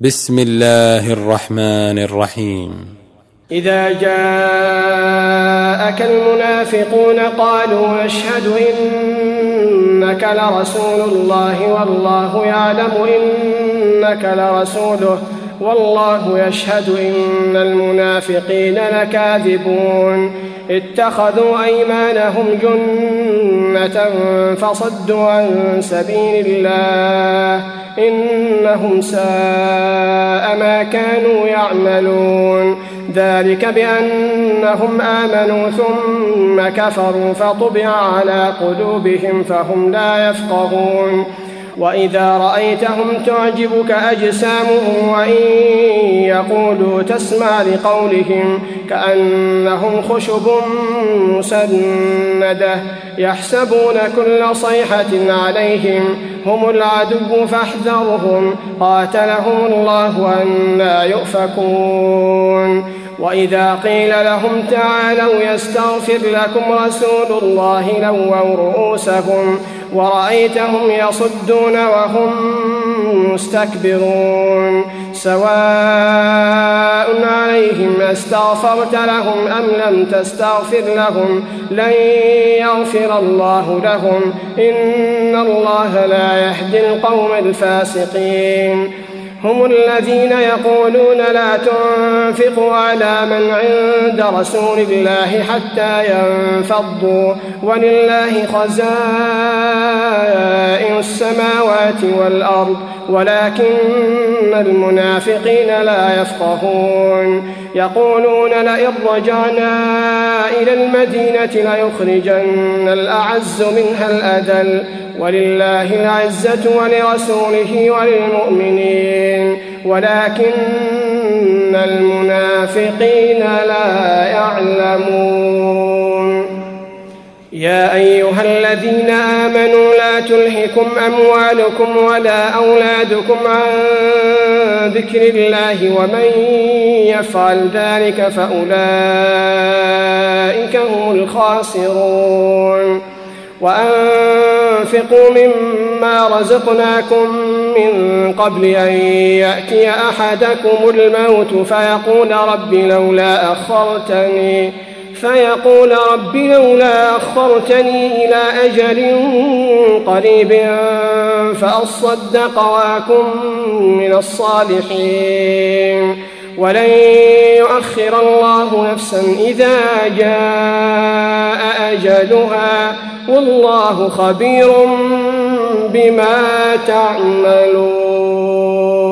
بسم الله الرحمن الرحيم. إذا جاءك المنافقون قالوا نشهد إنك لرسول الله والله يعلم إنك لرسوله والله يشهد إن المنافقين لكاذبون اتخذوا أيمانهم جنة فصدوا عن سبيل الله إنهم ساء ما كانوا يعملون ذلك بأنهم آمنوا ثم كفروا فطبع على قلوبهم فهم لا يفقهون وإذا رأيتهم تعجبك أجسامهم وإن يقولوا تسمع لقولهم كأنهم خشب مسندة يحسبون كل صيحة عليهم هم العدو فاحذرهم قاتلهم الله أنى يؤفكون وإذا قيل لهم تعالوا يستغفر لكم رسول الله لووا رؤوسهم ورأيتهم يصدون وهم مستكبرون سواء عليهم استغفرت لهم أم لم تستغفر لهم لن يغفر الله لهم إن الله لا يهدي القوم الفاسقين هم الذين يقولون لا تنفقوا على من عند رسول الله حتى ينفضوا ولله خزائن السماوات والأرض ولكن المنافقين لا يفقهون يقولون لئن رجعنا إلى المدينة ليخرجن الأعز منها الأذل ولله العزة ولرسوله وللمؤمنين ولكن المنافقين لا يعلمون يا أيها الذين آمنوا لا تلهكم أموالكم ولا أولادكم عن ذكر الله ومن يفعل ذلك فأولئك هم الخاسرون وأنفقوا مما رزقناكم من قبل أن يأتي أحدكم الموت فيقول رب لولا أخرتني إلى أجل قريب فأصدق وأكن من الصالحين ولن يؤخر الله نفسا إذا جاء أجلها والله خبير بما تعملون.